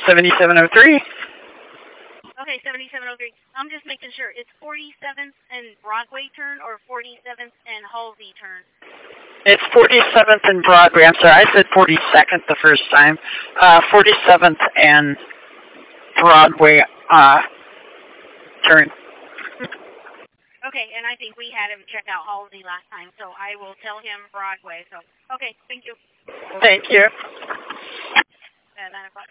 7703. Okay, 7703. I'm just making sure. It's 47th and Broadway turn or 47th and Halsey turn? It's 47th and Broadway. I'm sorry, I said 42nd the first time. 47th and Broadway turn. Okay, and I think we had him check out Halsey last time, so I will tell him Broadway. So, okay, thank you. Thank you. 9 o'clock.